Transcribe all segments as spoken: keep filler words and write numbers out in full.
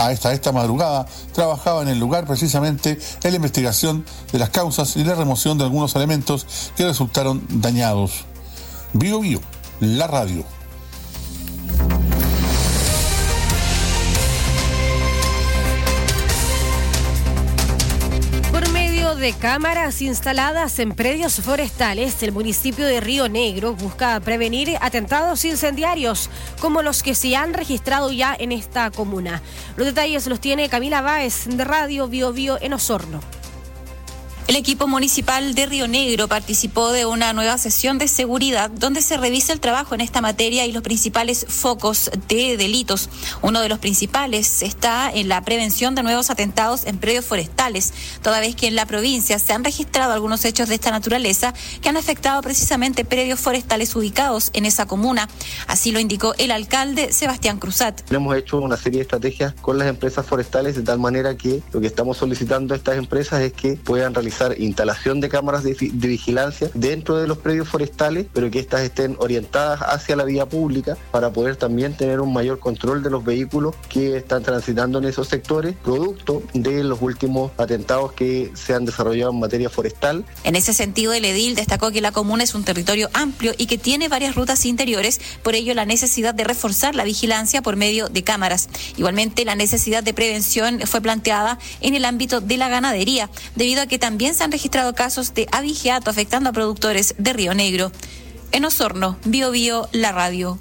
A esta, esta madrugada trabajaba en el lugar precisamente en la investigación de las causas y la remoción de algunos elementos que resultaron dañados. Bio Bio, la radio. De cámaras instaladas en predios forestales, el municipio de Río Negro busca prevenir atentados incendiarios como los que se han registrado ya en esta comuna. Los detalles los tiene Camila Báez de Radio Bio Bio en Osorno. El equipo municipal de Río Negro participó de una nueva sesión de seguridad donde se revisa el trabajo en esta materia y los principales focos de delitos. Uno de los principales está en la prevención de nuevos atentados en predios forestales, toda vez que en la provincia se han registrado algunos hechos de esta naturaleza que han afectado precisamente predios forestales ubicados en esa comuna. Así lo indicó el alcalde Sebastián Cruzat. Hemos hecho una serie de estrategias con las empresas forestales de tal manera que lo que estamos solicitando a estas empresas es que puedan realizar instalación de cámaras de, de vigilancia dentro de los predios forestales, pero que éstas estén orientadas hacia la vía pública para poder también tener un mayor control de los vehículos que están transitando en esos sectores, producto de los últimos atentados que se han desarrollado en materia forestal. En ese sentido, el edil destacó que la comuna es un territorio amplio y que tiene varias rutas interiores, por ello la necesidad de reforzar la vigilancia por medio de cámaras. Igualmente, la necesidad de prevención fue planteada en el ámbito de la ganadería, debido a que también se han registrado casos de abigeato afectando a productores de Río Negro. En Osorno, Bio Bio, la radio.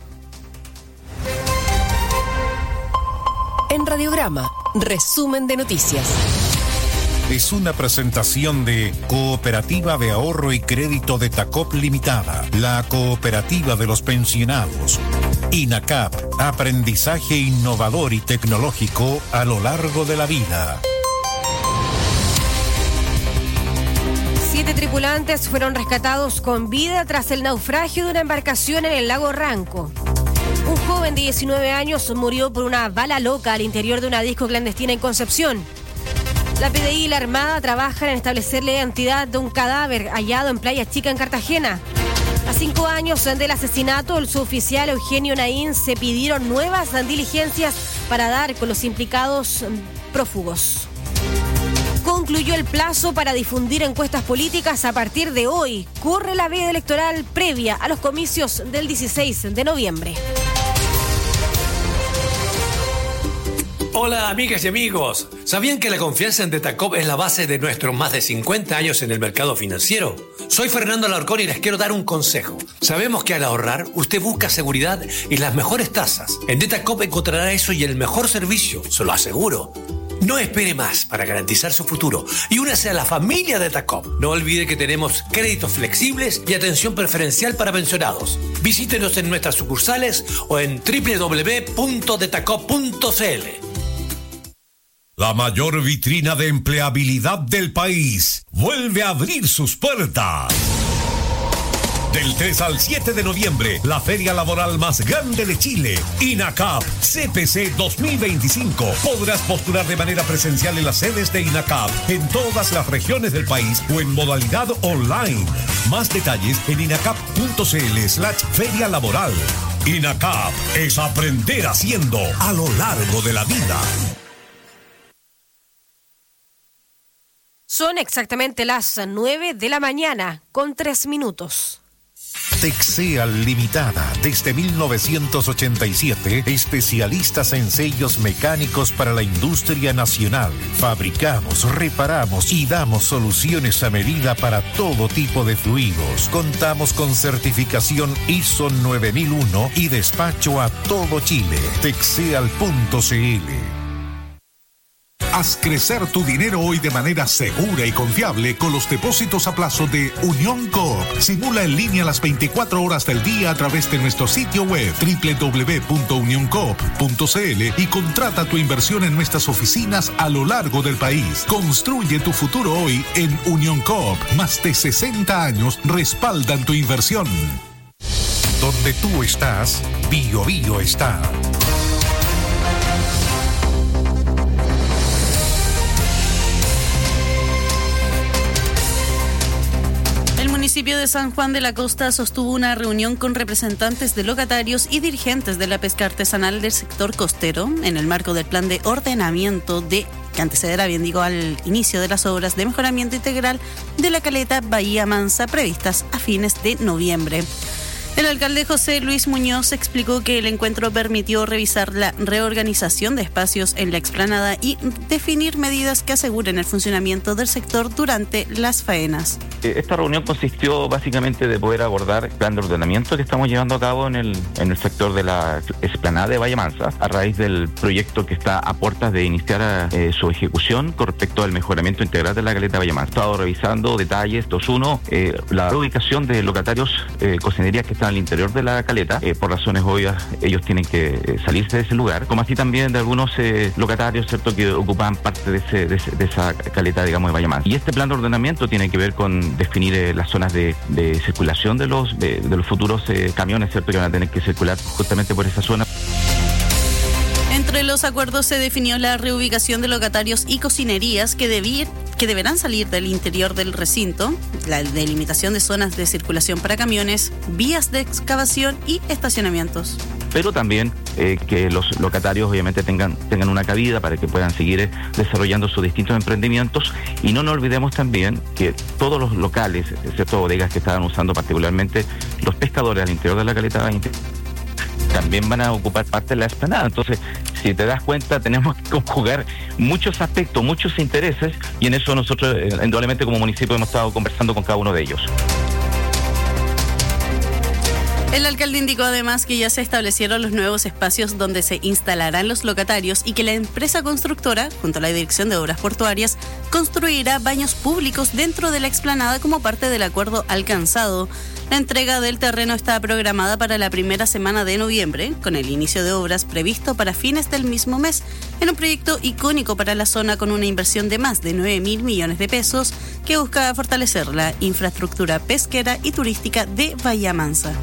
En Radiograma, resumen de noticias. Es una presentación de Cooperativa de Ahorro y Crédito de Tacop Limitada, la cooperativa de los pensionados. INACAP, aprendizaje innovador y tecnológico a lo largo de la vida. Siete tripulantes fueron rescatados con vida tras el naufragio de una embarcación en el lago Ranco. Un joven de diecinueve años murió por una bala loca al interior de una disco clandestina en Concepción. La P D I y la Armada trabajan en establecer la identidad de un cadáver hallado en Playa Chica, en Cartagena. A cinco años del asesinato, el suboficial Eugenio Naín se pidieron nuevas diligencias para dar con los implicados prófugos. Concluyó el plazo para difundir encuestas políticas. A partir de hoy corre la veda electoral previa a los comicios del dieciséis de noviembre. Hola amigas y amigos, ¿sabían que la confianza en Detacop es la base de nuestros más de cincuenta años en el mercado financiero? Soy Fernando Alarcón y les quiero dar un consejo. Sabemos que al ahorrar usted busca seguridad y las mejores tasas. En Detacop encontrará eso y el mejor servicio, se lo aseguro. No espere más para garantizar su futuro y únase a la familia de Detacop. No olvide que tenemos créditos flexibles y atención preferencial para pensionados. Visítenos en nuestras sucursales o en doble u doble u doble u punto detacop punto c l. La mayor vitrina de empleabilidad del país vuelve a abrir sus puertas. Del tres al siete de noviembre, la feria laboral más grande de Chile, INACAP C P C dos mil veinticinco. Podrás postular de manera presencial en las sedes de INACAP en todas las regiones del país o en modalidad online. Más detalles en inacap.cl slash feria laboral. INACAP es aprender haciendo a lo largo de la vida. Son exactamente las nueve de la mañana, con tres minutos. Texeal Limitada, desde mil novecientos ochenta y siete, especialistas en sellos mecánicos para la industria nacional. Fabricamos, reparamos y damos soluciones a medida para todo tipo de fluidos. Contamos con certificación I S O nueve mil uno y despacho a todo Chile. Texeal punto c l. Haz crecer tu dinero hoy de manera segura y confiable con los depósitos a plazo de Unión Coop. Simula en línea las veinticuatro horas del día a través de nuestro sitio web doble u doble u doble u punto unión coop punto c l y contrata tu inversión en nuestras oficinas a lo largo del país. Construye tu futuro hoy en Unión Coop. Más de sesenta años respaldan tu inversión. Donde tú estás, Bio Bio está. El municipio de San Juan de la Costa sostuvo una reunión con representantes de locatarios y dirigentes de la pesca artesanal del sector costero en el marco del plan de ordenamiento de que antecederá, bien digo, al inicio de las obras de mejoramiento integral de la caleta Bahía Mansa previstas a fines de noviembre. El alcalde José Luis Muñoz explicó que el encuentro permitió revisar la reorganización de espacios en la explanada y definir medidas que aseguren el funcionamiento del sector durante las faenas. Esta reunión consistió básicamente de poder abordar el plan de ordenamiento que estamos llevando a cabo en el, en el sector de la explanada de Bahía Mansa, a raíz del proyecto que está a puertas de iniciar eh, su ejecución con respecto al mejoramiento integral de la caleta Bahía Mansa. He estado revisando detalles, dos, uno, eh, la ubicación de locatarios, eh, cocinerías que están al interior de la caleta, eh, por razones obvias ellos tienen que eh, salirse de ese lugar, como así también de algunos eh, locatarios, cierto, que ocupan parte de, ese, de, ese, de esa caleta, digamos, de Bahía Mansa. Y este plan de ordenamiento tiene que ver con definir eh, las zonas de, de circulación de los de, de los futuros eh, camiones, cierto, que van a tener que circular justamente por esa zona. Entre los acuerdos se definió la reubicación de locatarios y cocinerías que, debir, que deberán salir del interior del recinto, la delimitación de zonas de circulación para camiones, vías de excavación y estacionamientos. Pero también eh, que los locatarios obviamente tengan, tengan una cabida para que puedan seguir eh, desarrollando sus distintos emprendimientos, y no nos olvidemos también que todos los locales, excepto bodegas que estaban usando particularmente los pescadores al interior de la caleta también van a ocupar parte de la explanada. Entonces, si te das cuenta, tenemos que conjugar muchos aspectos, muchos intereses, y en eso nosotros, eh, indudablemente como municipio, hemos estado conversando con cada uno de ellos. El alcalde indicó además que ya se establecieron los nuevos espacios donde se instalarán los locatarios y que la empresa constructora, junto a la Dirección de Obras Portuarias, construirá baños públicos dentro de la explanada como parte del acuerdo alcanzado. La entrega del terreno está programada para la primera semana de noviembre, con el inicio de obras previsto para fines del mismo mes, en un proyecto icónico para la zona con una inversión de más de nueve mil millones de pesos que busca fortalecer la infraestructura pesquera y turística de Bahía Mansa.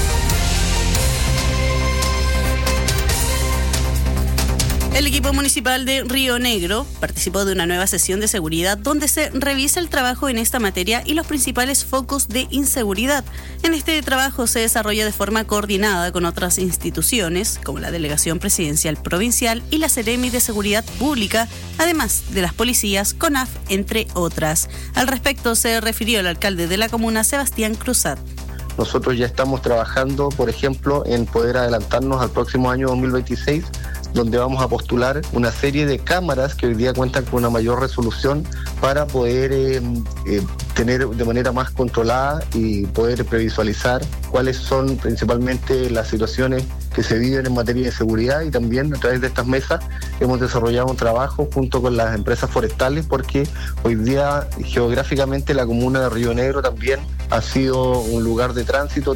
El equipo municipal de Río Negro participó de una nueva sesión de seguridad donde se revisa el trabajo en esta materia y los principales focos de inseguridad. En este trabajo se desarrolla de forma coordinada con otras instituciones, como la Delegación Presidencial Provincial y la Seremi de Seguridad Pública, además de las policías, CONAF, entre otras. Al respecto se refirió el alcalde de la comuna, Sebastián Cruzat. Nosotros ya estamos trabajando, por ejemplo, en poder adelantarnos al próximo año dos mil veintiséis, donde vamos a postular una serie de cámaras que hoy día cuentan con una mayor resolución para poder eh, eh, tener de manera más controlada y poder previsualizar cuáles son principalmente las situaciones que se viven en materia de seguridad. Y también a través de estas mesas hemos desarrollado un trabajo junto con las empresas forestales, porque hoy día geográficamente la comuna de Río Negro también ha sido un lugar de tránsito.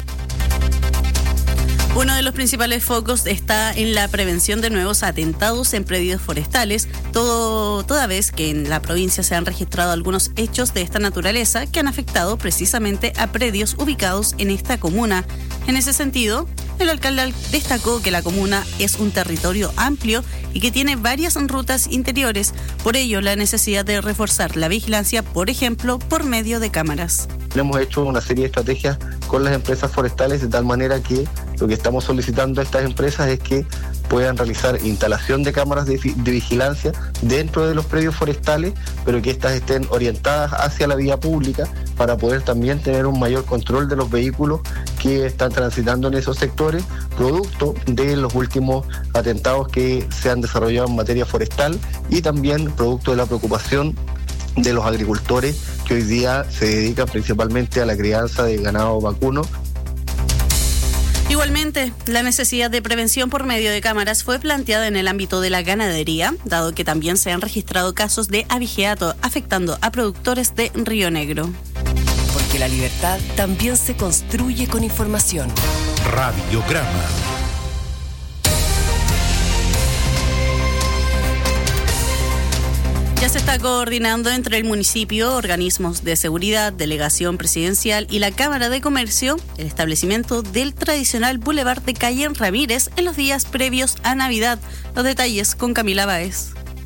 Uno de los principales focos está en la prevención de nuevos atentados en predios forestales, todo, toda vez que en la provincia se han registrado algunos hechos de esta naturaleza que han afectado precisamente a predios ubicados en esta comuna. En ese sentido, el alcalde destacó que la comuna es un territorio amplio y que tiene varias rutas interiores, por ello la necesidad de reforzar la vigilancia, por ejemplo, por medio de cámaras. Hemos hecho una serie de estrategias con las empresas forestales de tal manera que lo que estamos solicitando a estas empresas es que puedan realizar instalación de cámaras de, de vigilancia dentro de los predios forestales, pero que éstas estén orientadas hacia la vía pública para poder también tener un mayor control de los vehículos que están transitando en esos sectores, producto de los últimos atentados que se han desarrollado en materia forestal, y también producto de la preocupación de los agricultores que hoy día se dedican principalmente a la crianza de ganado vacuno. Igualmente, la necesidad de prevención por medio de cámaras fue planteada en el ámbito de la ganadería, dado que también se han registrado casos de abigeato afectando a productores de Río Negro. Porque la libertad también se construye con información. Radiograma. Ya se está coordinando entre el municipio, organismos de seguridad, delegación presidencial y la Cámara de Comercio el establecimiento del tradicional Boulevard de Calle Ramírez en los días previos a Navidad. Los detalles con Camila Báez.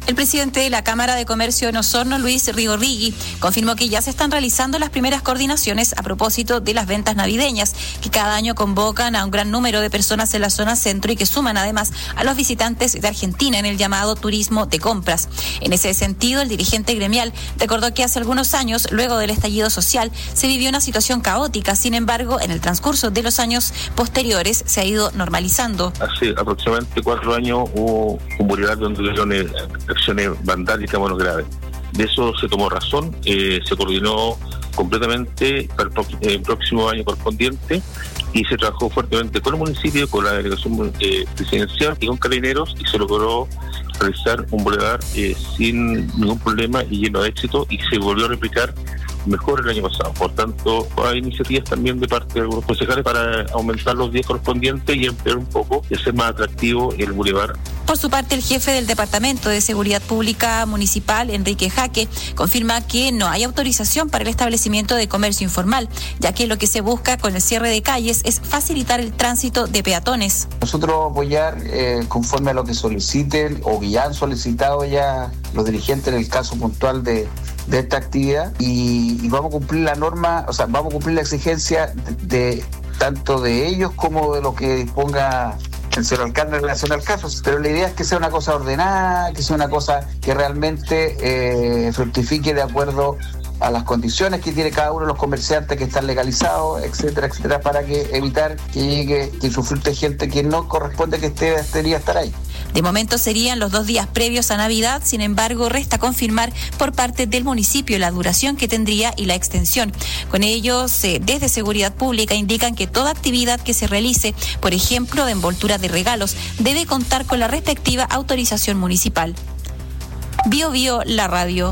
El presidente de la Cámara de Comercio en Osorno, Luis Rigorrigui, confirmó que ya se están realizando las primeras coordinaciones a propósito de las ventas navideñas, que cada año convocan a un gran número de personas en la zona centro y que suman además a los visitantes de Argentina en el llamado turismo de compras. En ese sentido, el dirigente gremial recordó que hace algunos años, luego del estallido social, se vivió una situación caótica. Sin embargo, en el transcurso de los años posteriores se ha ido normalizando. Hace aproximadamente cuatro años hubo un bulevar donde hubieron acciones vandálicas muy graves. De eso se tomó razón, eh, se coordinó completamente para el eh, próximo año correspondiente y se trabajó fuertemente con el municipio, con la delegación eh, presidencial y con Carabineros, y se logró realizar un bulevar eh, sin ningún problema y lleno de éxito, y se volvió a replicar mejor el año pasado. Por tanto, hay iniciativas también de parte de algunos concejales para aumentar los días correspondientes y ampliar un poco y hacer más atractivo el bulevar. Por su parte, el jefe del Departamento de Seguridad Pública Municipal, Enrique Jaque, confirma que no hay autorización para el establecimiento de comercio informal, ya que lo que se busca con el cierre de calles es facilitar el tránsito de peatones. Nosotros apoyar eh, conforme a lo que soliciten o que ya han solicitado ya los dirigentes en el caso puntual de de esta actividad y, y vamos a cumplir la norma, o sea, vamos a cumplir la exigencia de, de tanto de ellos como de lo que disponga el señor alcalde en relación al caso, pero la idea es que sea una cosa ordenada, que sea una cosa que realmente eh, fructifique de acuerdo a las condiciones que tiene cada uno de los comerciantes que están legalizados, etcétera, etcétera, para que evitar que llegue, que sufrute gente que no corresponde que esté, debería estar ahí. De momento serían los dos días previos a Navidad, sin embargo, resta confirmar por parte del municipio la duración que tendría y la extensión. Con ellos, eh, desde Seguridad Pública indican que toda actividad que se realice, por ejemplo, de envoltura de regalos, debe contar con la respectiva autorización municipal. Bio Bio, la radio.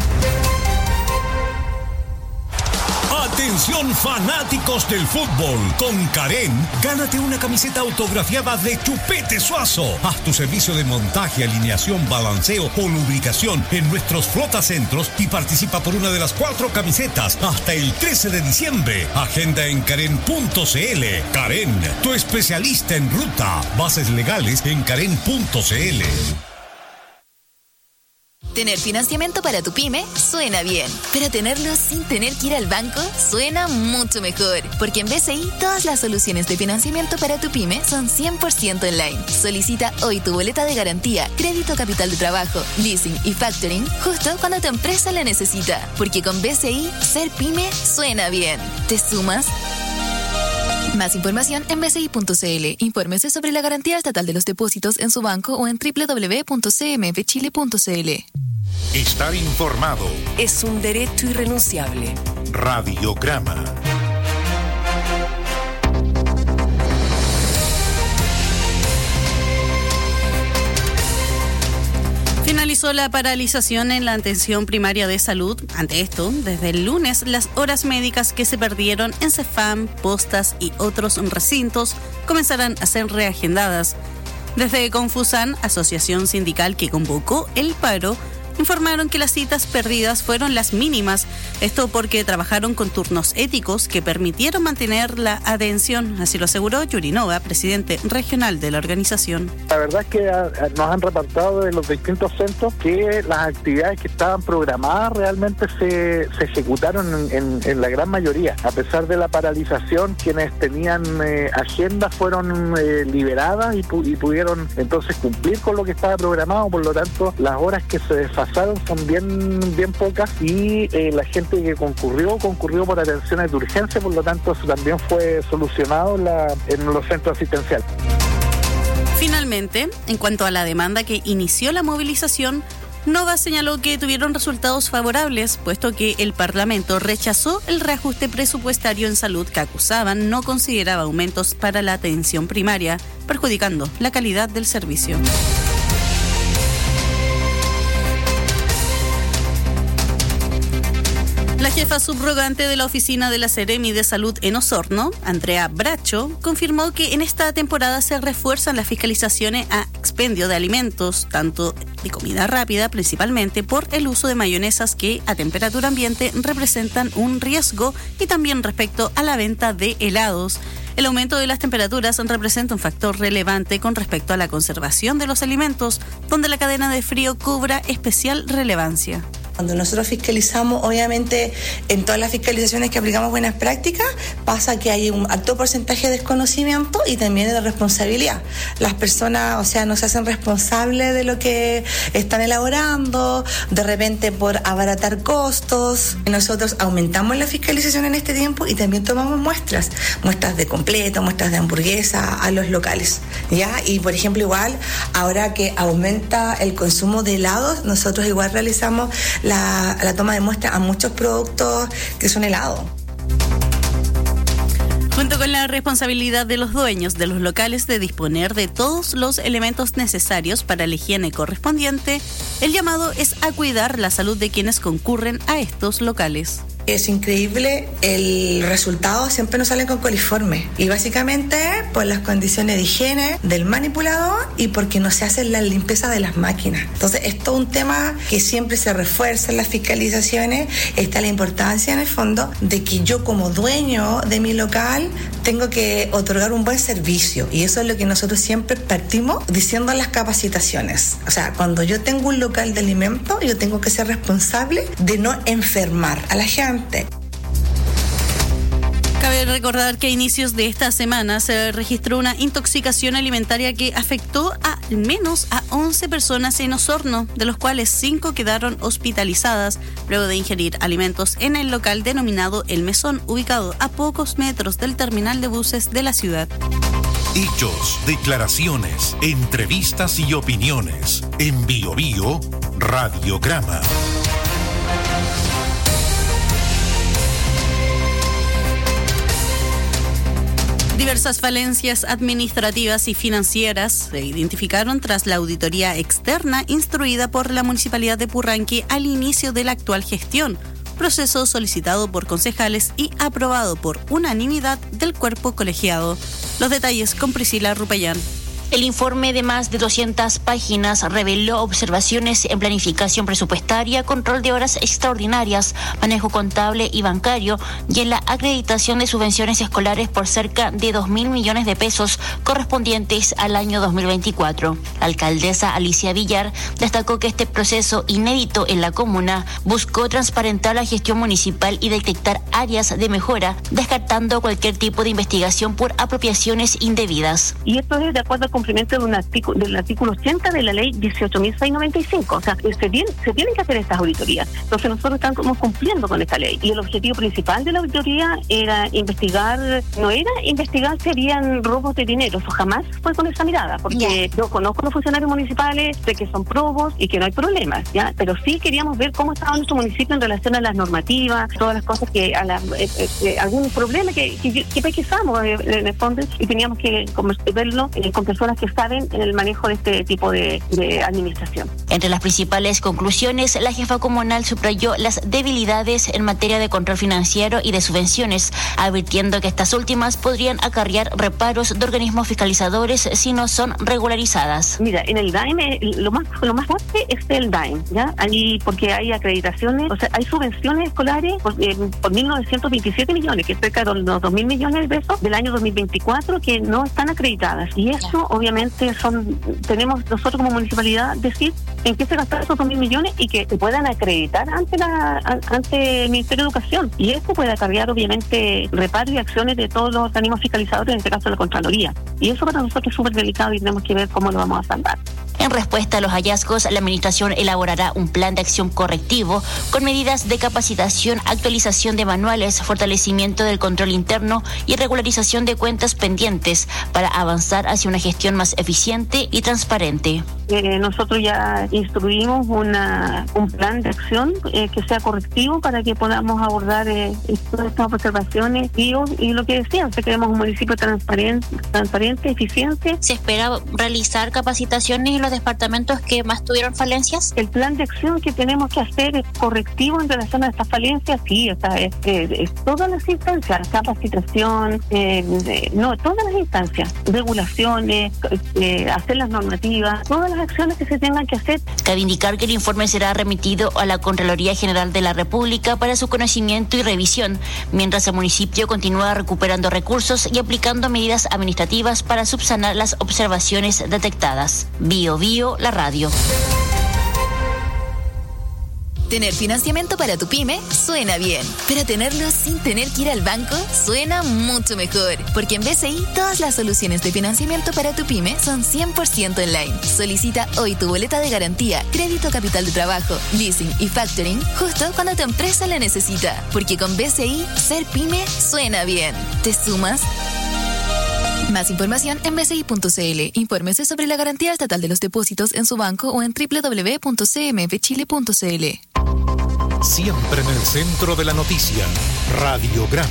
Atención fanáticos del fútbol, con Karen, gánate una camiseta autografiada de Chupete Suazo. Haz tu servicio de montaje, alineación, balanceo o lubricación en nuestros flotacentros y participa por una de las cuatro camisetas hasta el trece de diciembre. Agenda en karen punto cl. Karen, tu especialista en ruta. Bases legales en karen punto cl. Tener financiamiento para tu pyme suena bien, pero tenerlo sin tener que ir al banco suena mucho mejor, porque en B C I todas las soluciones de financiamiento para tu pyme son cien por ciento online. Solicita hoy tu boleta de garantía, crédito capital de trabajo, leasing y factoring justo cuando tu empresa la necesita, porque con B C I ser pyme suena bien. ¿Te sumas? Más información en b c i punto c l. Infórmese sobre la garantía estatal de los depósitos en su banco o en doble u doble u doble u punto c m f chile punto c l. Estar informado es un derecho irrenunciable. Radiograma. Finalizó la paralización en la atención primaria de salud. Ante esto, desde el lunes, las horas médicas que se perdieron en Cefam, Postas y otros recintos comenzarán a ser reagendadas. Desde Confusan, asociación sindical que convocó el paro, informaron que las citas perdidas fueron las mínimas, esto porque trabajaron con turnos éticos que permitieron mantener la atención, así lo aseguró Yuri Nova, presidente regional de la organización. La verdad es que nos han reportado de los distintos centros que las actividades que estaban programadas realmente se, se ejecutaron en, en, en la gran mayoría. A pesar de la paralización, quienes tenían eh, agendas fueron eh, liberadas y, pu- y pudieron entonces cumplir con lo que estaba programado, por lo tanto las horas que se desfasaron son bien, bien pocas y eh, la gente que concurrió, concurrió por atenciones de urgencia, por lo tanto eso también fue solucionado en, la, en los centros asistenciales. Finalmente, en cuanto a la demanda que inició la movilización, Nova señaló que tuvieron resultados favorables, puesto que el Parlamento rechazó el reajuste presupuestario en salud que acusaban no consideraba aumentos para la atención primaria, perjudicando la calidad del servicio. La jefa subrogante de la oficina de la Seremi de Salud en Osorno, Andrea Bracho, confirmó que en esta temporada se refuerzan las fiscalizaciones a expendio de alimentos, tanto de comida rápida principalmente por el uso de mayonesas que a temperatura ambiente representan un riesgo, y también respecto a la venta de helados. El aumento de las temperaturas representa un factor relevante con respecto a la conservación de los alimentos, donde la cadena de frío cobra especial relevancia. Cuando nosotros fiscalizamos, obviamente en todas las fiscalizaciones que aplicamos buenas prácticas, pasa que hay un alto porcentaje de desconocimiento y también de responsabilidad. Las personas, o sea, no se hacen responsables de lo que están elaborando, de repente por abaratar costos. Nosotros aumentamos la fiscalización en este tiempo y también tomamos muestras, muestras de completo, muestras de hamburguesa a los locales, ¿ya? Y por ejemplo, igual, ahora que aumenta el consumo de helados, nosotros igual realizamos La, la toma de muestra a muchos productos que son helados. Junto con la responsabilidad de los dueños de los locales de disponer de todos los elementos necesarios para la higiene correspondiente, el llamado es a cuidar la salud de quienes concurren a estos locales. Es increíble, el resultado siempre nos sale con coliforme, y básicamente por las condiciones de higiene del manipulador y porque no se hace la limpieza de las máquinas. Entonces es todo un tema que siempre se refuerza en las fiscalizaciones. Está la importancia en el fondo de que yo como dueño de mi local tengo que otorgar un buen servicio, y eso es lo que nosotros siempre partimos diciendo en las capacitaciones. O sea, cuando yo tengo un local de alimentos, yo tengo que ser responsable de no enfermar a la gente. Cabe recordar que a inicios de esta semana se registró una intoxicación alimentaria que afectó a al menos a once personas en Osorno, de los cuales cinco quedaron hospitalizadas luego de ingerir alimentos en el local denominado El Mesón, ubicado a pocos metros del terminal de buses de la ciudad. Hechos, declaraciones, entrevistas y opiniones. En Bio Bio, Radiograma. Diversas falencias administrativas y financieras se identificaron tras la auditoría externa instruida por la Municipalidad de Purranque al inicio de la actual gestión, proceso solicitado por concejales y aprobado por unanimidad del cuerpo colegiado. Los detalles con Priscila Rupellán. El informe de más de doscientas páginas reveló observaciones en planificación presupuestaria, control de horas extraordinarias, manejo contable y bancario y en la acreditación de subvenciones escolares por cerca de dos mil millones de pesos correspondientes al año dos mil veinticuatro. La alcaldesa Alicia Villar destacó que este proceso inédito en la comuna buscó transparentar la gestión municipal y detectar áreas de mejora, descartando cualquier tipo de investigación por apropiaciones indebidas. Y esto es de acuerdo al cumplimiento de un artículo, del artículo ochenta de la ley dieciocho mil seiscientos noventa y cinco. O sea, se, tiene, se tienen que hacer estas auditorías. Entonces nosotros estamos cumpliendo con esta ley. Y el objetivo principal de la auditoría era investigar, no era investigar si habían robos de dinero. Eso jamás fue con esa mirada, porque yeah. yo conozco a los funcionarios municipales, sé que son probos y que no hay problemas, ¿ya? Pero sí queríamos ver cómo estaba nuestro municipio en relación a las normativas, todas las cosas que, a la, eh, eh, algún problema que, que, que pesquisamos eh, en el fondo, y teníamos que verlo eh, con personas que saben en el manejo de este tipo de, de administración. Entre las principales conclusiones, la jefa comunal subrayó las debilidades en materia de control financiero y de subvenciones, advirtiendo que estas últimas podrían acarrear reparos de organismos fiscalizadores si no son regularizadas. Mira, en el D A E M lo más lo más fuerte es el D A E M, ¿ya? Ahí, porque hay acreditaciones, o sea, hay subvenciones escolares por, eh, por mil novecientos veintisiete millones, que es cerca de los dos mil millones de pesos del año dos mil veinticuatro, que no están acreditadas. Y eso, obviamente, son tenemos nosotros como municipalidad decir en qué se gastaron esos dos mil millones y que se puedan acreditar ante la ante el Ministerio de Educación. Y esto puede acarrear, obviamente, reparo y acciones de todos los organismos fiscalizadores, en este caso la Contraloría. Y eso para nosotros es súper delicado y tenemos que ver cómo lo vamos a salvar. En respuesta a los hallazgos, la administración elaborará un plan de acción correctivo con medidas de capacitación, actualización de manuales, fortalecimiento del control interno y regularización de cuentas pendientes para avanzar hacia una gestión más eficiente y transparente. Eh, nosotros ya instruimos una, un plan de acción eh, que sea correctivo para que podamos abordar eh, todas estas observaciones y, y lo que decían, que queremos un municipio transparente, transparente, eficiente. Se espera realizar capacitaciones en los departamentos que más tuvieron falencias? El plan de acción que tenemos que hacer es correctivo en relación a estas falencias, sí, o sea, es, es, es todas las instancias, capacitación, eh, de, no, todas las instancias, regulaciones, eh, hacer las normativas, todas las acciones que se tengan que hacer. Cabe indicar que el informe será remitido a la Contraloría General de la República para su conocimiento y revisión, mientras el municipio continúa recuperando recursos y aplicando medidas administrativas para subsanar las observaciones detectadas. Bio Bio, la radio. Tener financiamiento para tu pyme suena bien, pero tenerlo sin tener que ir al banco suena mucho mejor, porque en B C I todas las soluciones de financiamiento para tu pyme son cien por ciento online. Solicita hoy tu boleta de garantía, crédito capital de trabajo, leasing y factoring justo cuando tu empresa la necesita, porque con B C I ser pyme suena bien. ¿Te sumas? Más información en b c i punto c l. Infórmese sobre la garantía estatal de los depósitos en su banco o en doble u doble u doble u punto c m f chile punto c l. Siempre en el centro de la noticia. Radiograma.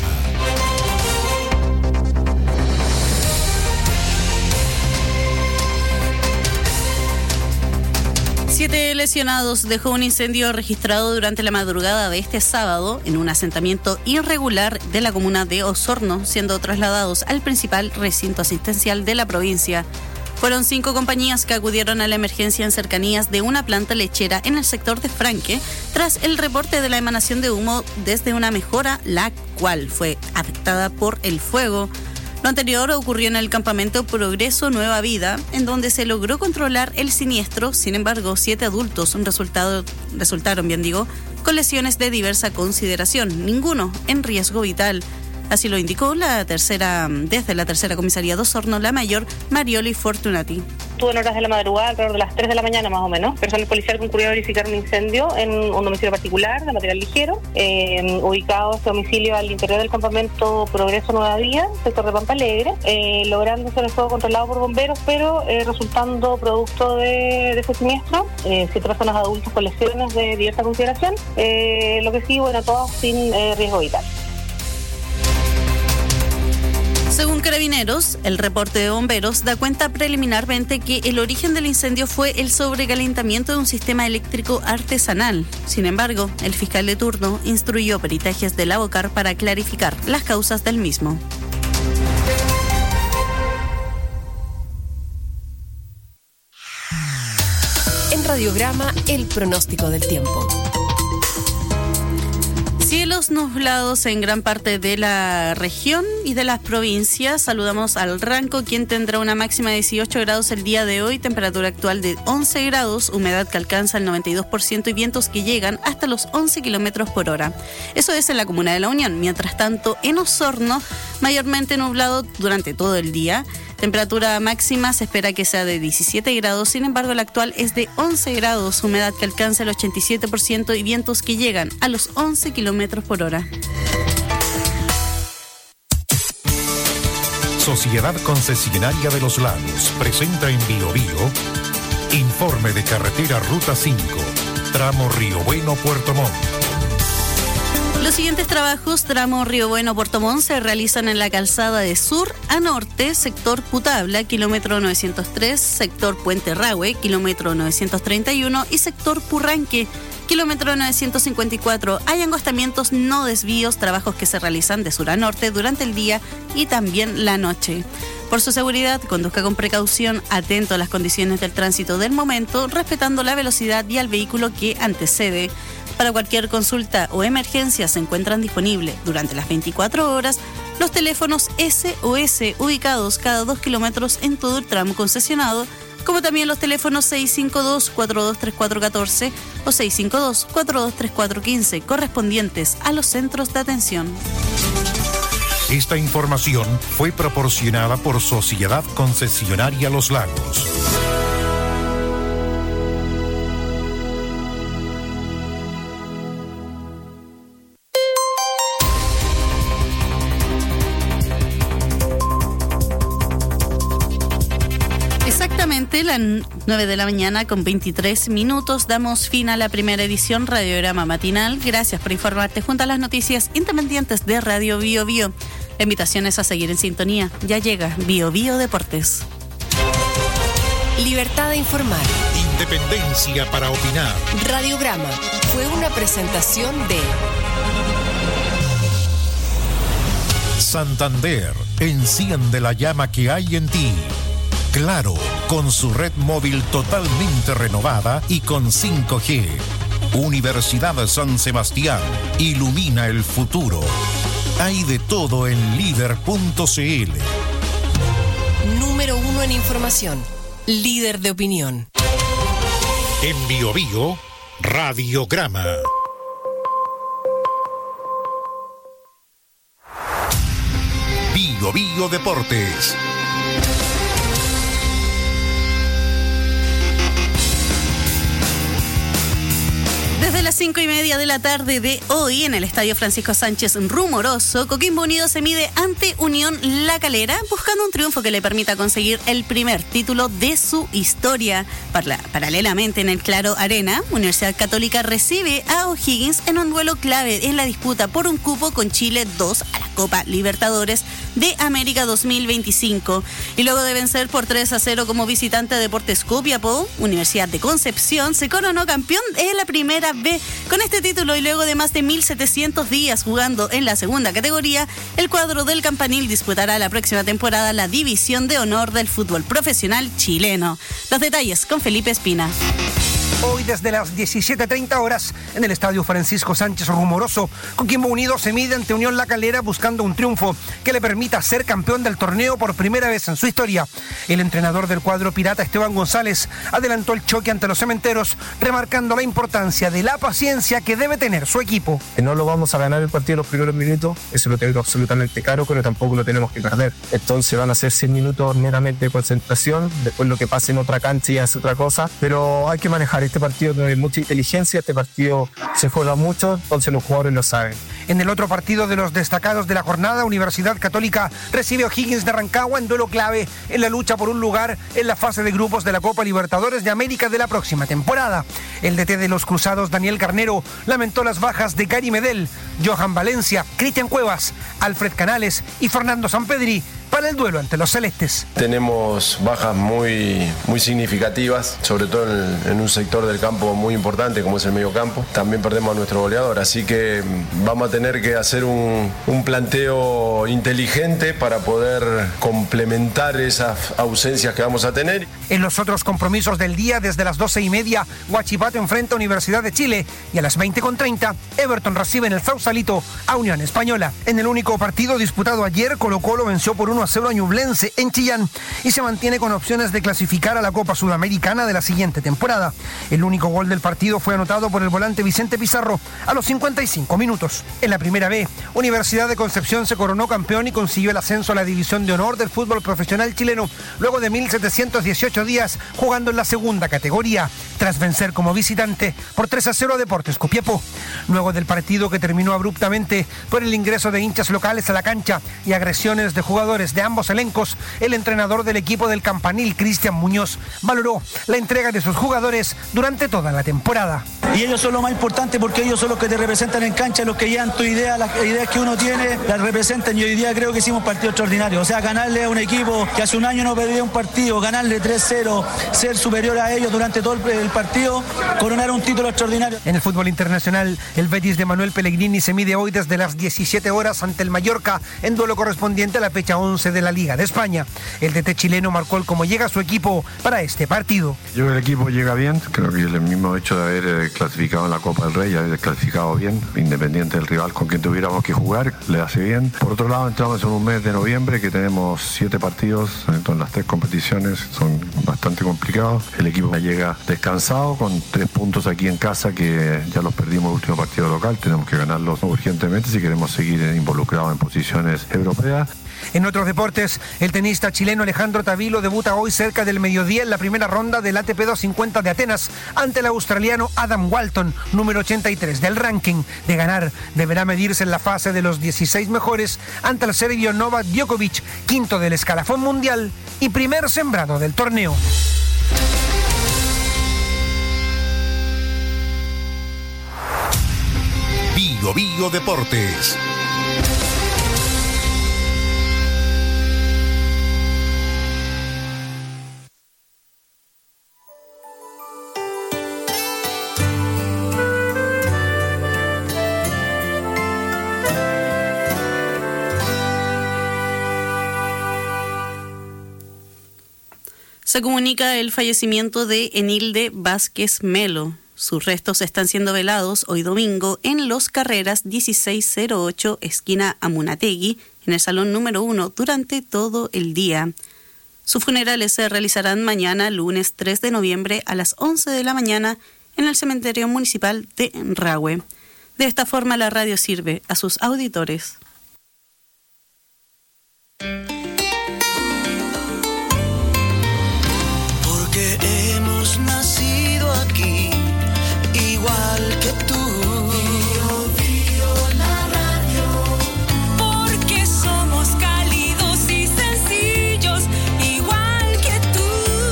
Siete lesionados dejó un incendio registrado durante la madrugada de este sábado en un asentamiento irregular de la comuna de Osorno, siendo trasladados al principal recinto asistencial de la provincia. Fueron cinco compañías que acudieron a la emergencia en cercanías de una planta lechera en el sector de Franque, tras el reporte de la emanación de humo desde una mejora, la cual fue afectada por el fuego. Lo anterior ocurrió en el campamento Progreso Nueva Vida, en donde se logró controlar el siniestro. Sin embargo, siete adultos resultado, resultaron, bien digo, con lesiones de diversa consideración, ninguno en riesgo vital. Así lo indicó la tercera, desde la tercera comisaría de Osorno, la mayor Marioli Fortunati. Estuvo en horas de la madrugada, alrededor de las tres de la mañana más o menos. Personal policial concurrió a verificar un incendio en un domicilio particular de material ligero, eh, ubicado este domicilio al interior del campamento Progreso Nueva Vida, sector de Pampa Alegre, eh, logrando ser el fuego controlado por bomberos, pero eh, resultando producto de, de ese siniestro, eh, siete personas adultas con lesiones de diversa consideración, eh, lo que sí, bueno, todos sin eh, riesgo vital. Según Carabineros, el reporte de bomberos da cuenta preliminarmente que el origen del incendio fue el sobrecalentamiento de un sistema eléctrico artesanal. Sin embargo, el fiscal de turno instruyó peritajes del ABOCAR para clarificar las causas del mismo. En Radiograma, el pronóstico del tiempo. Cielos nublados en gran parte de la región y de las provincias. Saludamos al Ranco, quien tendrá una máxima de dieciocho grados el día de hoy, temperatura actual de once grados, humedad que alcanza el noventa y dos por ciento y vientos que llegan hasta los once kilómetros por hora. Eso es en la comuna de La Unión. Mientras tanto, en Osorno, mayormente nublado durante todo el día. Temperatura máxima se espera que sea de diecisiete grados, sin embargo la actual es de once grados, humedad que alcanza el ochenta y siete por ciento y vientos que llegan a los once kilómetros por hora. Sociedad Concesionaria de los Lagos presenta en Bio Bio informe de carretera Ruta cinco, tramo Río Bueno, Puerto Montt. Los siguientes trabajos, tramo Río Bueno, Puerto Montt, se realizan en la calzada de sur a norte, sector Putabla, kilómetro novecientos tres, sector Puente Rahue, kilómetro novecientos treinta y uno y sector Purranque, kilómetro novecientos cincuenta y cuatro. Hay angostamientos, no desvíos, trabajos que se realizan de sur a norte durante el día y también la noche. Por su seguridad, conduzca con precaución, atento a las condiciones del tránsito del momento, respetando la velocidad y al vehículo que antecede. Para cualquier consulta o emergencia se encuentran disponibles durante las veinticuatro horas los teléfonos S O S ubicados cada dos kilómetros en todo el tramo concesionado, como también los teléfonos seis cinco dos, cuatro dos tres cuatro uno cuatro o seis cinco dos, cuatro dos tres cuatro uno cinco correspondientes a los centros de atención. Esta información fue proporcionada por Sociedad Concesionaria Los Lagos. Exactamente las nueve de la mañana con veintitrés minutos damos fin a la primera edición Radiograma Matinal. Gracias por informarte junto a las noticias independientes de Radio Bio Bio. La invitación es a seguir en sintonía. Ya llega Bio Bio Deportes. Libertad de informar. Independencia para opinar. Radiograma fue una presentación de Santander, enciende la llama que hay en ti. Claro, con su red móvil totalmente renovada y con cinco G. Universidad San Sebastián, ilumina el futuro. Hay de todo en líder punto c l. Número uno en información, líder de opinión. En Bio Bio, Radiograma. Bio Bio Deportes. Desde las cinco y media de la tarde de hoy, en el Estadio Francisco Sánchez Rumoroso, Coquimbo Unido se mide ante Unión La Calera, buscando un triunfo que le permita conseguir el primer título de su historia. Parla- paralelamente, en el Claro Arena, Universidad Católica recibe a O'Higgins en un duelo clave en la disputa por un cupo con Chile dos a la Copa Libertadores de América dos mil veinticinco. Y luego de vencer por tres a cero como visitante a Deportes Copiapó, Universidad de Concepción se coronó campeón en la primera B. Con este título y luego de más de mil setecientos días jugando en la segunda categoría, el cuadro del Campanil disputará la próxima temporada la División de Honor del fútbol profesional chileno. Los detalles con Felipe Espina. Hoy desde las diecisiete treinta horas en el Estadio Francisco Sánchez Rumoroso, Coquimbo Unido se mide ante Unión La Calera buscando un triunfo que le permita ser campeón del torneo por primera vez en su historia. El entrenador del cuadro pirata, Esteban González, adelantó el choque ante los cementeros, remarcando la importancia de la paciencia que debe tener su equipo. No lo vamos a ganar el partido en los primeros minutos, eso lo tengo absolutamente claro, pero tampoco lo tenemos que perder. Entonces van a ser cien minutos meramente de concentración, después lo que pase en otra cancha ya es otra cosa, pero hay que manejar este partido con mucha inteligencia, este partido se juega mucho, entonces los jugadores lo saben. En el otro partido de los destacados de la jornada, Universidad Católica recibe a O'Higgins de Rancagua en duelo clave en la lucha por un lugar en la fase de grupos de la Copa Libertadores de América de la próxima temporada. El D T de los Cruzados, Daniel Carnero, lamentó las bajas de Gary Medel, Johan Valencia, Cristian Cuevas, Alfred Canales y Fernando Sampedri para el duelo ante los celestes. Tenemos bajas muy, muy significativas, sobre todo en, en un sector del campo muy importante como es el medio campo. También perdemos a nuestro goleador, así que vamos a tener que hacer un, un planteo inteligente para poder complementar esas ausencias que vamos a tener. En los otros compromisos del día, desde las doce y media, Huachipato enfrenta a Universidad de Chile y a las veinte con treinta, Everton recibe en el Sausalito a Unión Española. En el único partido disputado ayer, Colo-Colo venció por uno a cero a Ñublense en Chillán y se mantiene con opciones de clasificar a la Copa Sudamericana de la siguiente temporada. El único gol del partido fue anotado por el volante Vicente Pizarro a los cincuenta y cinco minutos. En la primera B, Universidad de Concepción se coronó campeón y consiguió el ascenso a la División de Honor del fútbol profesional chileno luego de mil setecientos dieciocho días jugando en la segunda categoría, tras vencer como visitante por tres a cero a Deportes Copiapó. Luego del partido, que terminó abruptamente por el ingreso de hinchas locales a la cancha y agresiones de jugadores de ambos elencos, el entrenador del equipo del Campanil, Cristian Muñoz, valoró la entrega de sus jugadores durante toda la temporada. Y ellos son lo más importante porque ellos son los que te representan en cancha, los que llevan tu idea, las ideas que uno tiene, las representan, y hoy día creo que hicimos un partido extraordinario. O sea, ganarle a un equipo que hace un año no perdía un partido, ganarle tres cero, ser superior a ellos durante todo el partido, coronar un título extraordinario. En el fútbol internacional, el Betis de Manuel Pellegrini se mide hoy desde las diecisiete horas ante el Mallorca en duelo correspondiente a la fecha once de la Liga de España. El D T chileno marcó el cómo llega su equipo para este partido. Yo creo que el equipo llega bien, creo que el mismo hecho de haber clasificado en la Copa del Rey, haber clasificado bien, independiente del rival con quien tuviéramos que jugar, le hace bien. Por otro lado, entramos en un mes de noviembre que tenemos siete partidos en las tres competiciones, son bastante complicados. El equipo llega descansado con tres puntos aquí en casa que ya los perdimos el último partido local, tenemos que ganarlos urgentemente si queremos seguir involucrados en posiciones europeas. En otros deportes, el tenista chileno Alejandro Tavilo debuta hoy cerca del mediodía en la primera ronda del A T P doscientos cincuenta de Atenas ante el australiano Adam Walton, número ochenta y tres del ranking. De ganar, deberá medirse en la fase de los dieciséis mejores ante el serbio Novak Djokovic, quinto del escalafón mundial y primer sembrado del torneo. Bio Bio Deportes. Se comunica el fallecimiento de Enilde Vázquez Melo. Sus restos están siendo velados hoy domingo en Los Carreras dieciséis cero ocho, esquina Amunategui, en el salón número uno, durante todo el día. Sus funerales se realizarán mañana, lunes tres de noviembre, a las once de la mañana, en el cementerio municipal de Rahue. De esta forma, la radio sirve a sus auditores. Porque hemos nacido aquí, igual que tú. Bio, bio, la radio. Porque somos cálidos y sencillos, igual que tú.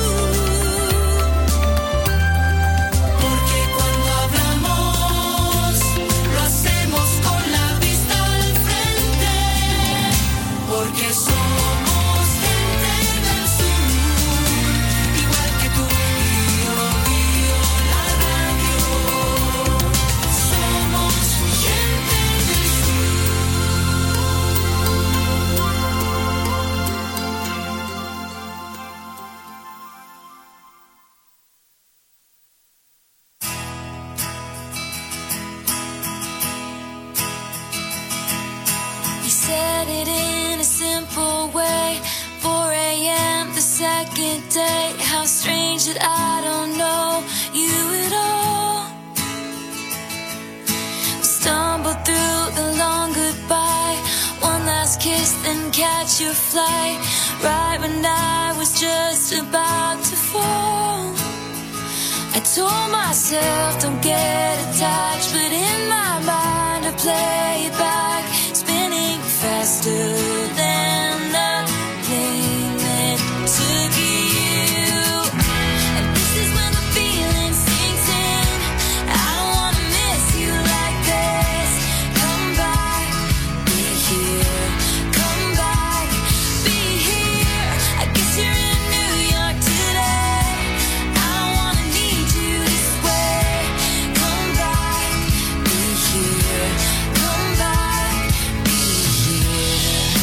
Porque cuando hablamos, lo hacemos con la vista al frente. Porque somos gente del sur, igual que tú. Bio, bio, la radio. Somos gente del sur. You said it in a simple way. four a.m. the second day. How strange that I don't know you at all. Stumble through the long goodbye. One last kiss, then catch your flight. Right when I was just about to fall. I told myself don't get attached, but in my mind I play it back, spinning faster than the plane that took you. And this is when the feeling sinks in. I don't wanna miss you like this. Come back, be here. Come back, be here. I guess you're in New York today. I don't wanna need you this way. Come back, be here. Come back, be here.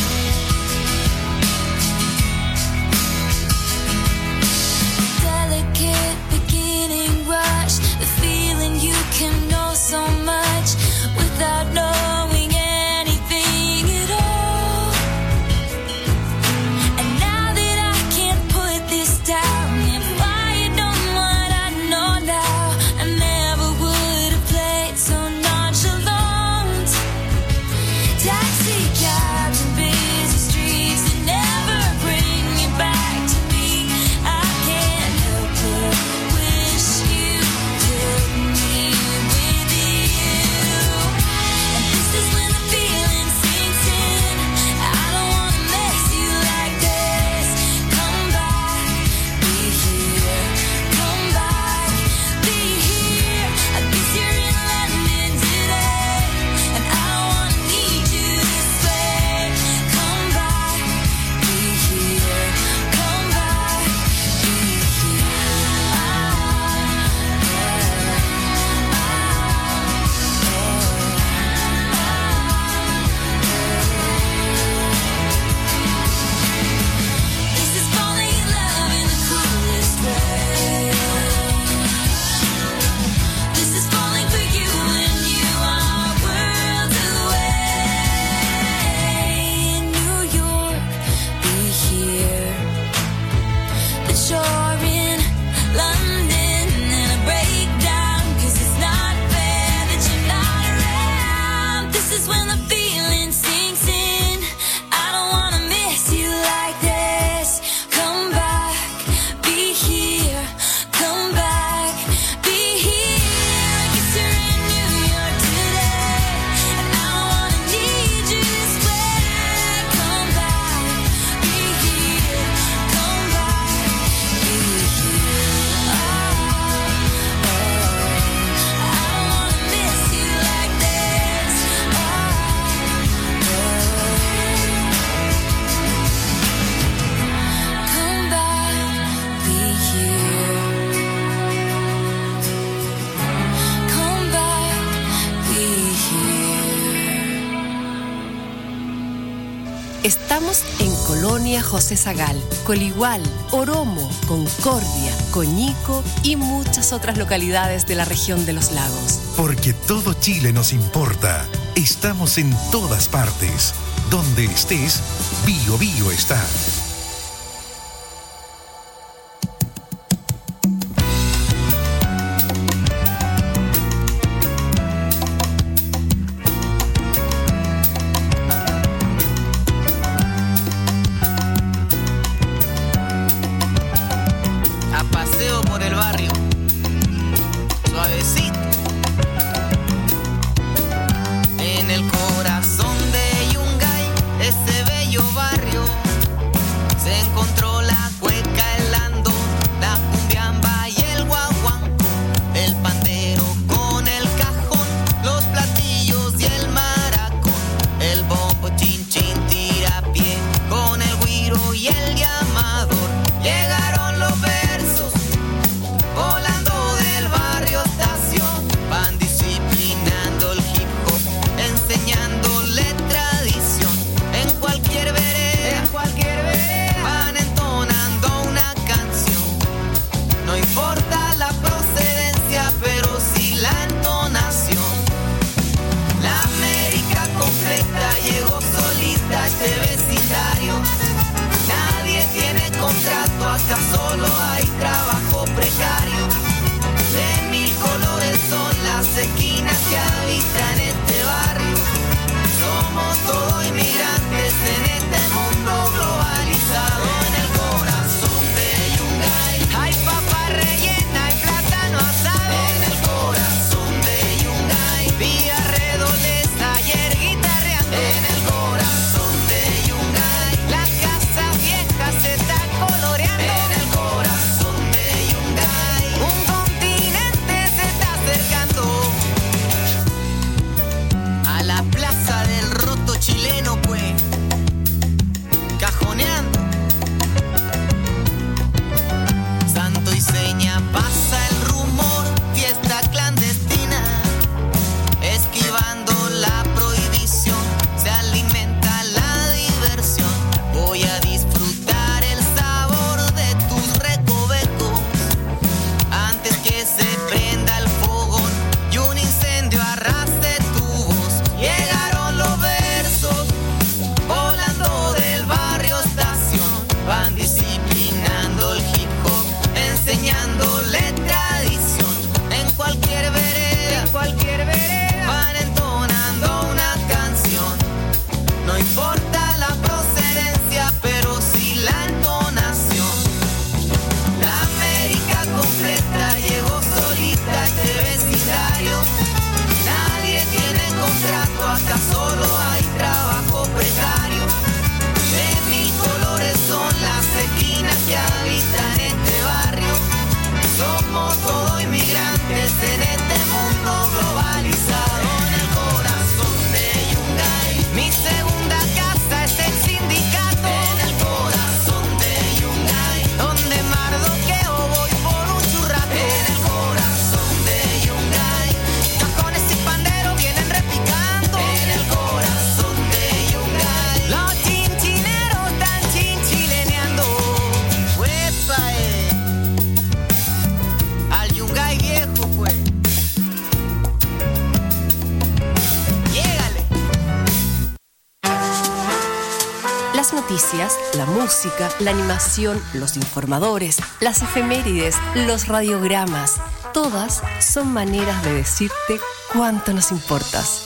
Estamos en Colonia José Zagal, Coligual, Oromo, Concordia, Coñico y muchas otras localidades de la región de los lagos. Porque todo Chile nos importa. Estamos en todas partes. Donde estés, Bio Bio está. La música, la animación, los informadores, las efemérides, los radiogramas, todas son maneras de decirte cuánto nos importas.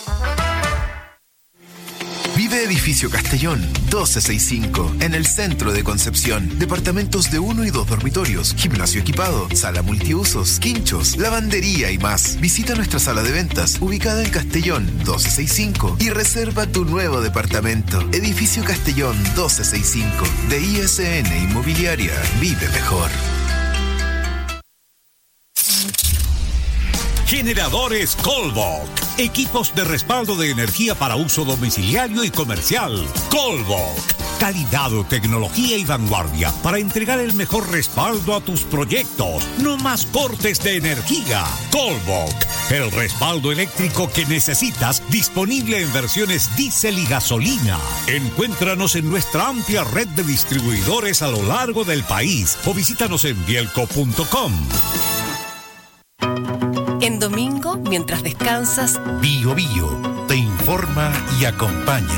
Vive Edificio Castellón, doce sesenta y cinco, en el centro de Concepción. Departamentos de uno y dos dormitorios, gimnasio equipado, sala multiusos, quinchos, lavandería y más. Visita nuestra sala de ventas, ubicada en Castellón, doce sesenta y cinco, y reserva tu nuevo departamento. Edificio Castellón, doce sesenta y cinco, de I S N Inmobiliaria. Vive mejor. Generadores Colvoc. Equipos de respaldo de energía para uso domiciliario y comercial. Colvoc. Calidad, tecnología y vanguardia para entregar el mejor respaldo a tus proyectos. No más cortes de energía. Colvoc. El respaldo eléctrico que necesitas, disponible en versiones diésel y gasolina. Encuéntranos en nuestra amplia red de distribuidores a lo largo del país o visítanos en bielco punto com. En domingo, mientras descansas, Bio Bio te informa y acompaña.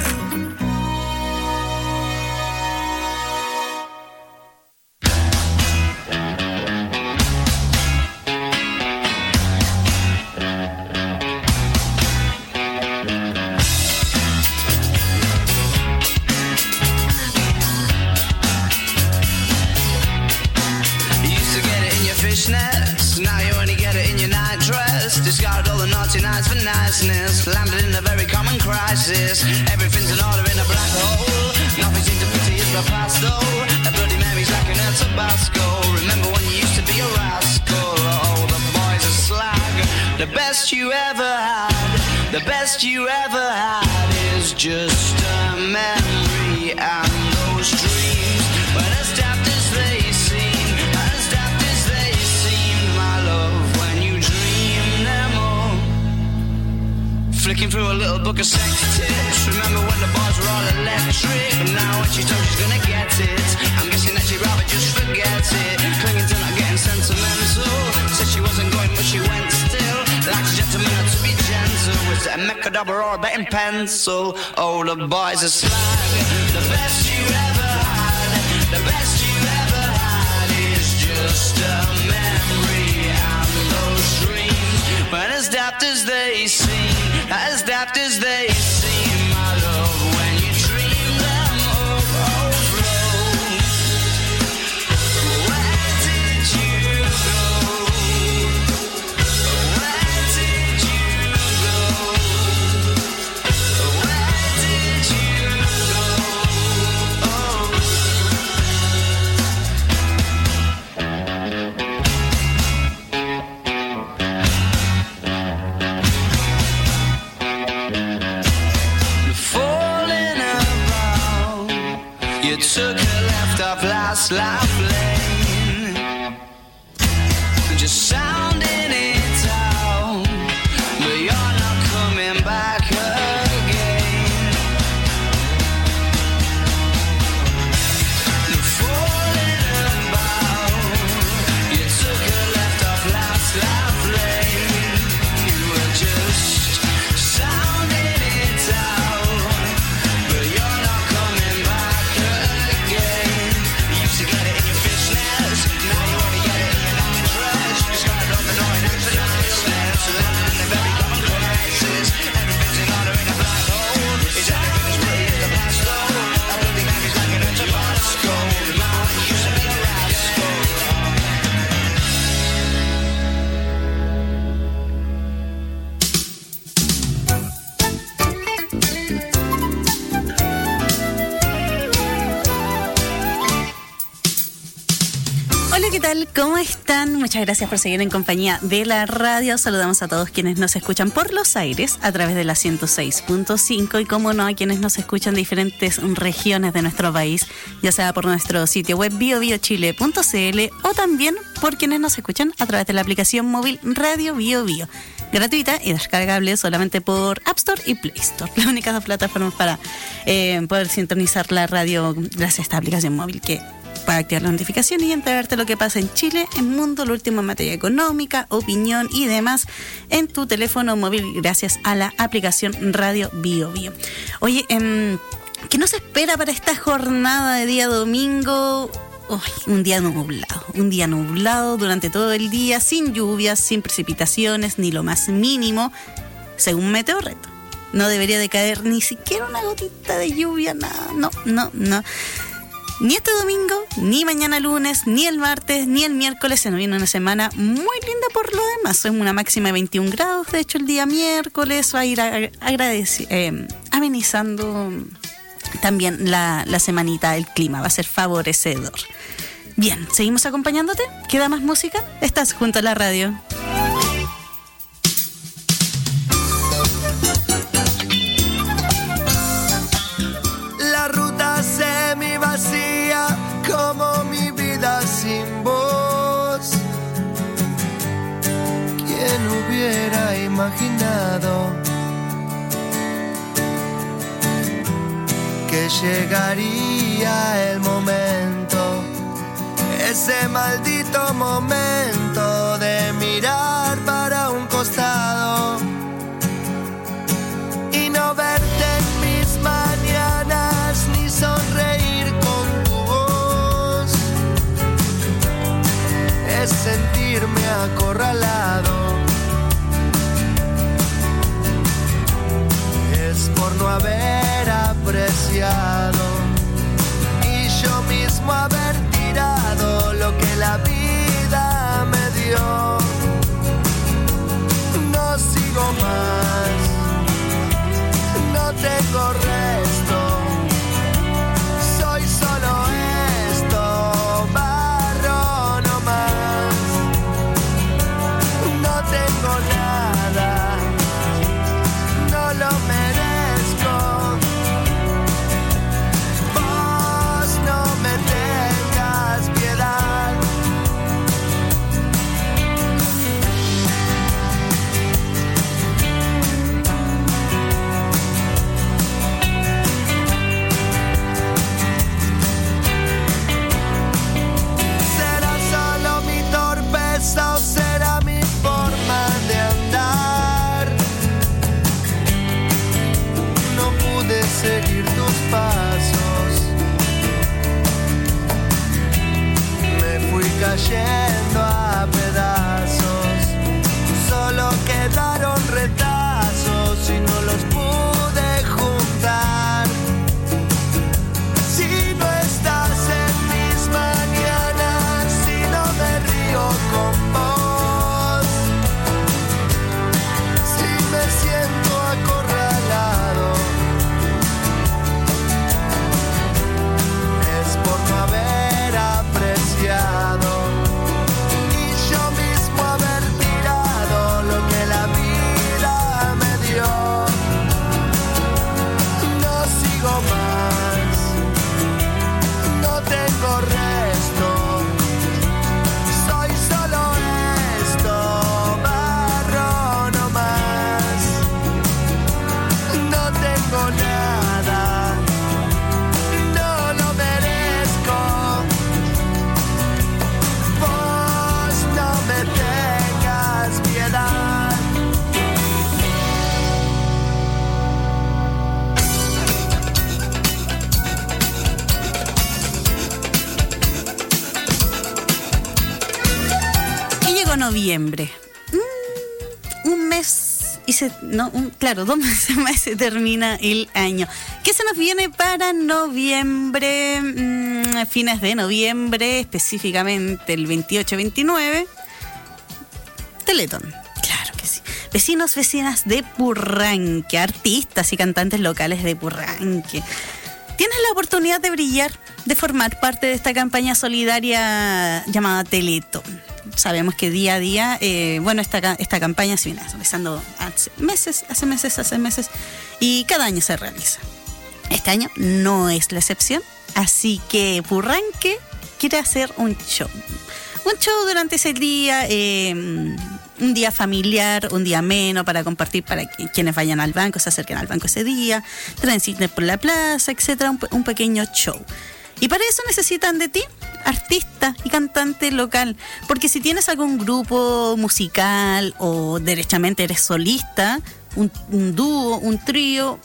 Landed in a very common crisis. Everything's in order in a black hole. Nothing seems to pity is the past though. A Bloody Mary's like an El Tabasco. Remember when you used to be a rascal? Oh, the boys are slag. The best you ever had, the best you ever had is just a memory. And those dreams, but as daft as they seem, as daft as they seem, my love, when you dream them all. Flicking through a little book of sex tips. Remember when the bars were all electric? But now when she told she's gonna get it, I'm guessing that she'd rather just forget it. Clinging to not getting sentimental. Said she wasn't going but she went still. Like a gentleman had to be gentle. Was it a mecha double or a betting pencil? Oh, the boys are slag. The best you ever had, the best you ever had is just a memory. And those dreams, but as daft as they seem, as daft as they seem, my love, when you dream them overflow. Where did you go? Where did you go? Where did you go? Oh. You took a left off last life lane, just sounding it out, but you're not coming back again. Falling about, you took a left off last life lane, you were just sounding it out, but you're not coming back again. You used to get it in your fishnets, now you only get it in your nightdress. You started off annoying and for niceness, and a very common crisis. Everything's in order in a black hole. Is everything as pretty as the past though? A bloody memory's like an El Tabasco. Remember when you used to be a rascal? Hola, ¿qué tal? ¿Cómo están? Muchas gracias por seguir en compañía de la radio. Saludamos a todos quienes nos escuchan por los aires a través de la ciento seis punto cinco y, como no, a quienes nos escuchan de diferentes regiones de nuestro país, ya sea por nuestro sitio web bio bio chile punto c l o también por quienes nos escuchan a través de la aplicación móvil Radio Bio Bio, gratuita y descargable solamente por App Store y Play Store, las únicas dos plataformas para eh, poder sintonizar la radio gracias a esta aplicación móvil que para activar las notificaciones y enterarte lo que pasa en Chile, en mundo, lo último en materia económica, opinión y demás en tu teléfono móvil gracias a la aplicación Radio Bio Bio. Oye, eh, ¿qué nos espera para esta jornada de día domingo? Uy, un día nublado, un día nublado durante todo el día, sin lluvias, sin precipitaciones, ni lo más mínimo, según Meteorreto. No debería de caer ni siquiera una gotita de lluvia, nada, no, no, no. Ni este domingo, ni mañana lunes, ni el martes, ni el miércoles. Se nos viene una semana muy linda por lo demás. Son una máxima de veintiún grados. De hecho, el día miércoles va a ir agradeci- eh, amenizando también la, la semanita. El clima va a ser favorecedor. Bien, ¿seguimos acompañándote? ¿Queda más música? Estás junto a la radio. imaginado que llegaría el momento, ese maldito momento de mirar para un costado y no verte en mis mañanas ni sonreír con tu voz, es sentirme acorralado, es por no haber apreciado y yo mismo haber tirado lo que la vida me dio. No sigo más, no tengo resto, soy solo esto, barro no más, no tengo nada, no lo merezco, vos no me tengas piedad. ¿Será solo mi torpeza o será mi forma de andar? No pude seguir tus pasos, me fui cayendo a pedazos, solo quedaron retazos y no los pude juntar. Si no estás en mis mañanas, si no me río con vos, si me siento acorralado, es por no haber apreciado y yo mismo haber tirado lo que la vida me dio. No sigo más, no tengo resto, soy solo esto, barro no más, no tengo nada, no lo merezco, vos no me tengas piedad. Y llegó noviembre. Mm, un mes y se... No, un, claro, dos meses más se termina el año. ¿Qué se nos viene para noviembre? Mm, fines de noviembre, específicamente el veintiocho veintinueve. Teletón. Claro que sí. Vecinos, vecinas de Purranque, artistas y cantantes locales de Purranque. Tienes la oportunidad de brillar, de formar parte de esta campaña solidaria llamada Teletón. Sabemos que día a día, eh, bueno, esta, esta campaña se viene realizando hace meses, hace meses, hace meses, y cada año se realiza. Este año no es la excepción, así que Purranque quiere hacer un show. Un show durante ese día, eh, un día familiar, un día ameno para compartir para que, quienes vayan al banco, se acerquen al banco ese día, transiten por la plaza, etcétera, un, un pequeño show. Y para eso necesitan de ti, artista y cantante local, porque si tienes algún grupo musical o derechamente eres solista, un, un dúo, un trío,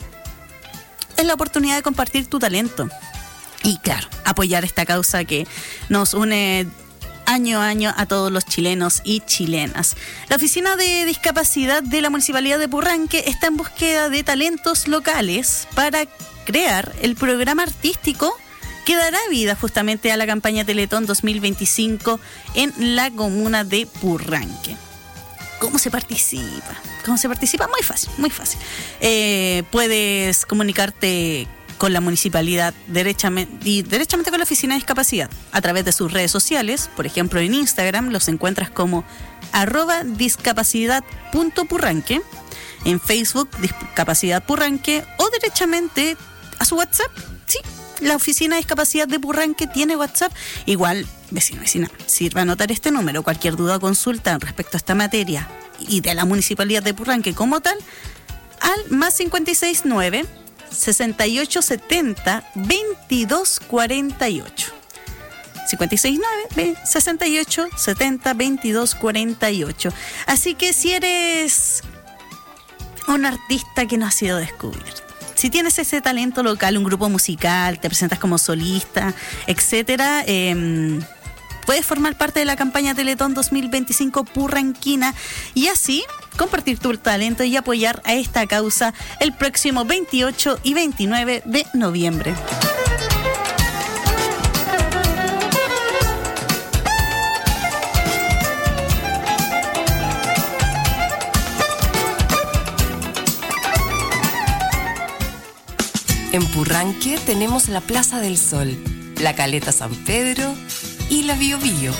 es la oportunidad de compartir tu talento y, claro, apoyar esta causa que nos une año a año a todos los chilenos y chilenas. La Oficina de Discapacidad de la Municipalidad de Purranque está en búsqueda de talentos locales para crear el programa artístico que dará vida justamente a la campaña Teletón dos mil veinticinco en la comuna de Purranque. ¿Cómo se participa? ¿Cómo se participa? Muy fácil, muy fácil. Eh, puedes comunicarte con la municipalidad derechamente, y derechamente con la Oficina de Discapacidad a través de sus redes sociales. Por ejemplo, en Instagram los encuentras como arroba discapacidad.purranque, en Facebook Discapacidad Purranque, o derechamente a su WhatsApp. Sí, la Oficina de Discapacidad de Purranque tiene WhatsApp. Igual, vecino, vecina, sirva anotar este número. Cualquier duda o consulta respecto a esta materia y de la Municipalidad de Purranque como tal, al más cincuenta y seis nueve, sesenta y ocho setenta, veintidós cuarenta y ocho. cincuenta y seis nueve, sesenta y ocho setenta, veintidós cuarenta y ocho. Así que si eres un artista que no ha sido descubierto, si tienes ese talento local, un grupo musical, te presentas como solista, etcétera, eh, puedes formar parte de la campaña Teletón dos mil veinticinco Purranquina y así compartir tu talento y apoyar a esta causa el próximo veintiocho y veintinueve de noviembre. En Purranque tenemos la Plaza del Sol, la Caleta San Pedro y la Bio Bio.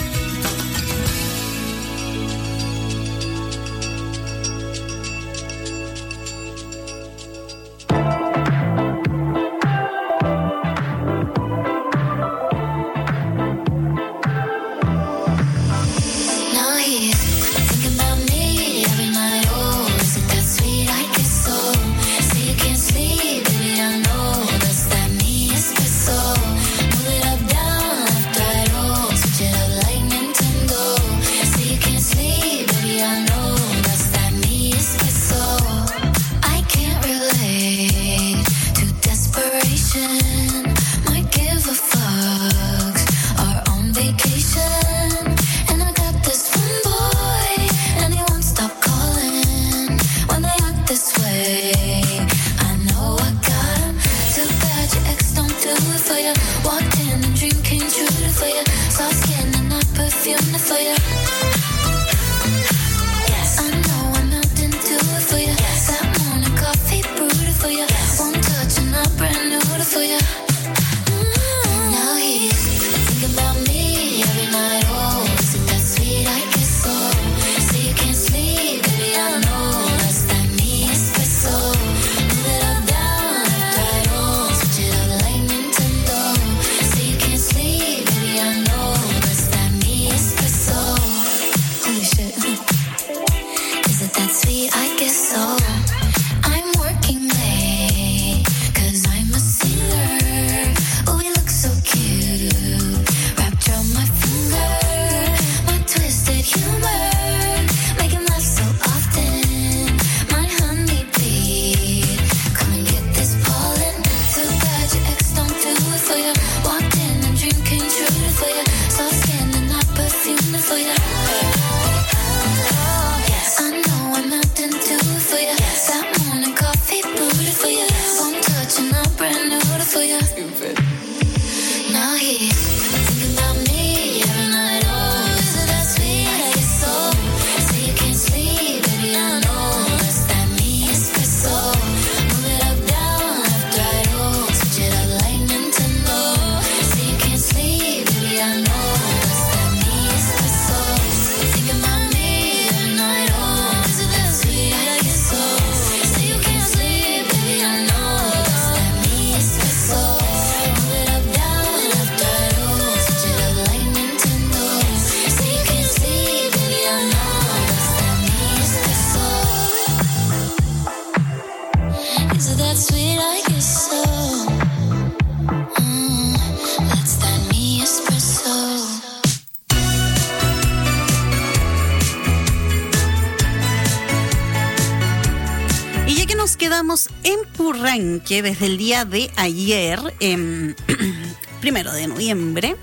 En Purranque desde el día de ayer, eh, primero de noviembre,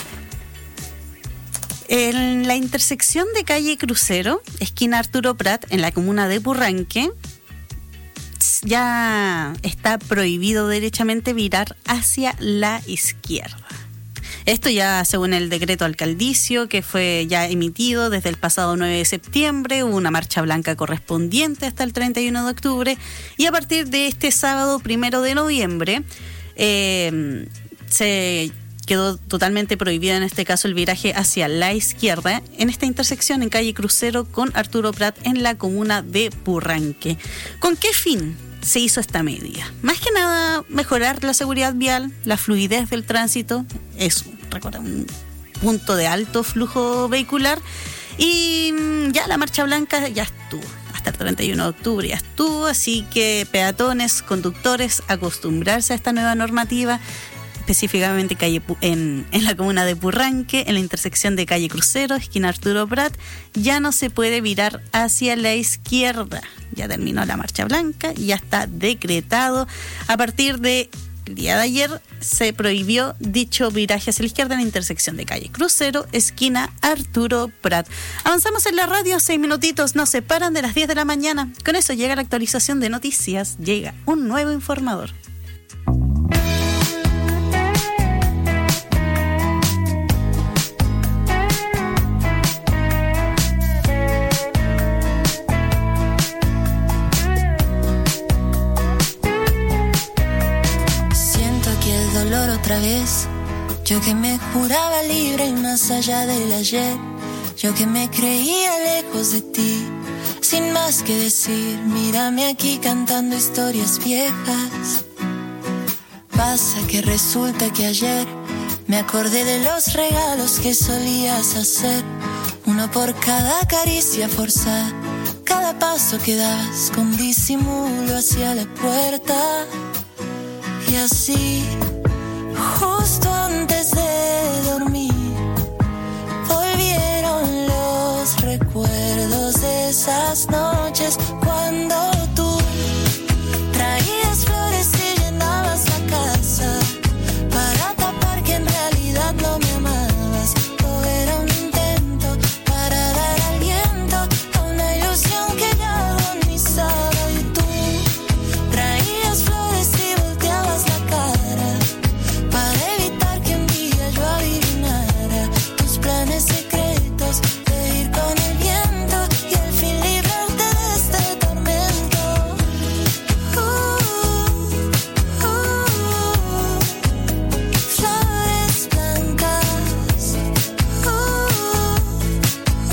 en la intersección de calle Crucero, esquina Arturo Prat, en la comuna de Purranque, ya está prohibido derechamente virar hacia la izquierda. Esto ya según el decreto alcaldicio que fue ya emitido desde el pasado nueve de septiembre, hubo una marcha blanca correspondiente hasta el treinta y uno de octubre y a partir de este sábado primero de noviembre eh, se quedó totalmente prohibido en este caso el viraje hacia la izquierda en esta intersección en calle Crucero con Arturo Prat en la comuna de Purranque. ¿Con qué fin se hizo esta medida? Más que nada mejorar la seguridad vial, la fluidez del tránsito, es recuerda, un punto de alto flujo vehicular Y ya la marcha blanca ya estuvo. Hasta el treinta y uno de octubre ya estuvo, así que peatones, conductores, acostumbrarse a esta nueva normativa, específicamente calle, en, en la comuna de Purranque, en la intersección de calle Crucero, esquina Arturo Prat, ya no se puede virar hacia la izquierda. Ya terminó la marcha blanca, ya está decretado. A partir de el día de ayer se prohibió dicho viraje hacia la izquierda en la intersección de calle Crucero, esquina Arturo Prat. Avanzamos en la radio, seis minutitos nos separan de las diez de la mañana. Con eso llega la actualización de noticias, llega un nuevo informador. Otra vez, yo que me juraba libre y más allá del ayer, yo que me creía lejos de ti, sin más que decir, mírame aquí cantando historias viejas. Pasa que resulta que ayer me acordé de los regalos que solías hacer, uno por cada caricia forzada, cada paso que dabas con disimulo hacia la puerta. Y así, justo antes de dormir, volvieron los recuerdos de esas noches cuando tú traías flores y llenabas la casa para tapar que en realidad no me amabas. Todo era un intento para dar aliento a una ilusión que ya agonizaba. Y tú traías flores y volteabas la cara para evitar que un día yo adivinara tus planes secretos de ir con el viento y al fin librarte de este tormento. Uh, uh, uh, flores blancas. Uh,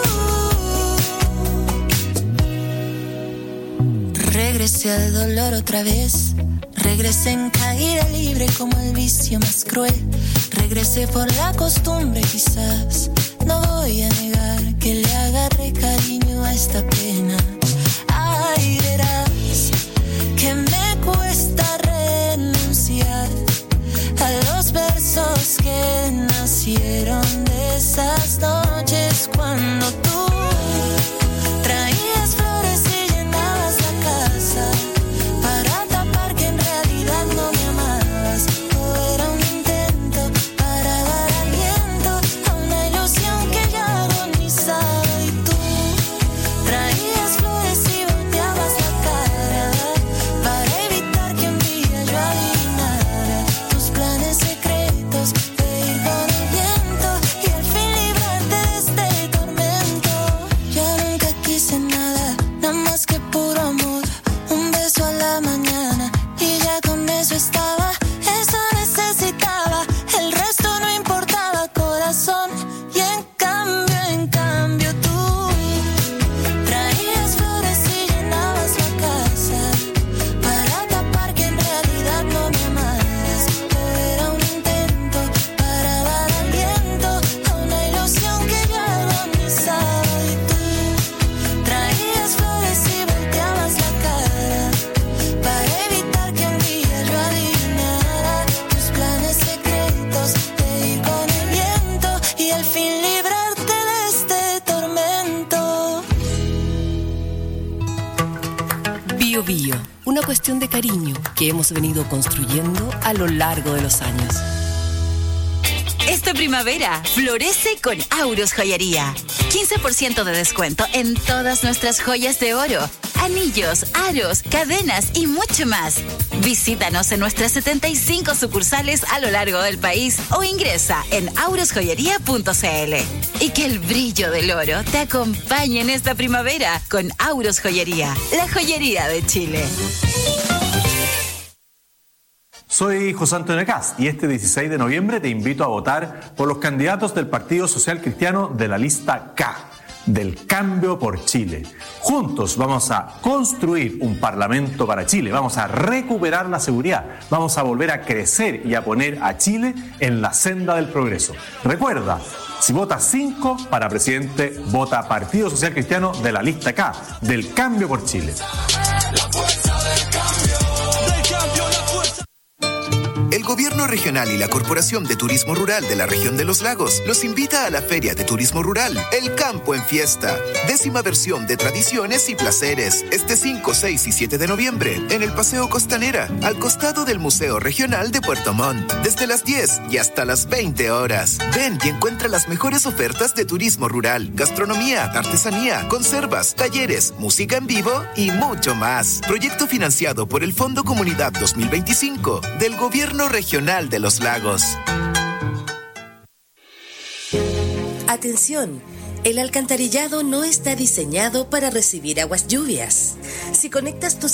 uh. Regresé al dolor otra vez. Regresé en caída libre como el vicio más cruel. Regresé por la costumbre quizás. No voy a negar que le agarré cariño a esta pena. Ay, verás que me cuesta renunciar a los versos que nacieron de esas noches cuando tú traías flores y llenabas la casa para tapar que en realidad no me amabas. Todo era un intento para dar aliento a una ilusión que ya agonizaba. Y tú traías flores y volteabas la cara para evitar que un día yo adivinara tus planes secretos de ir con el viento y al fin librarte de este tormento. Yo nunca quise nada, nada más que puro amor. Un beso a la mañana y ya con eso estaba. Eso necesitaba, el resto no importaba, corazón. Y en cambio, en cambio tú traías flores y llenabas la casa para tapar que en realidad no me amabas. Todo era un intento para dar aliento a una ilusión que ya agonizaba. Y tú traías flores y volteabas la cara para evitar que un día yo adivinara tus planes secretos de ir con el viento y al fin librarte de este tormento. Bio Bio, una cuestión de cariño que hemos venido construyendo a lo largo de los años. Esta primavera florece con Auros Joyería. quince por ciento de descuento en todas nuestras joyas de oro, anillos, aros, cadenas y mucho más. Visítanos en nuestras setenta y cinco sucursales a lo largo del país o ingresa en auros joyería punto c l. Y que el brillo del oro te acompañe en esta primavera con Auros Joyería, la joyería de Chile. Soy José Antonio Cast y este dieciséis de noviembre te invito a votar por los candidatos del Partido Social Cristiano de la lista K. del Cambio por Chile. Juntos vamos a construir un Parlamento para Chile, vamos a recuperar la seguridad, vamos a volver a crecer y a poner a Chile en la senda del progreso. Recuerda, si votas cinco para presidente, vota Partido Social Cristiano de la lista K, del Cambio por Chile. El Gobierno Regional y la Corporación de Turismo Rural de la Región de los Lagos los invita a la Feria de Turismo Rural, El Campo en Fiesta. Décima versión de tradiciones y placeres. Este cinco, seis y siete de noviembre, en el Paseo Costanera, al costado del Museo Regional de Puerto Montt. Desde las diez y hasta las veinte horas. Ven y encuentra las mejores ofertas de turismo rural, gastronomía, artesanía, conservas, talleres, música en vivo y mucho más. Proyecto financiado por el Fondo Comunidad dos mil veinticinco del Gobierno Regional de los Lagos. Atención, el alcantarillado no está diseñado para recibir aguas lluvias. Si conectas tus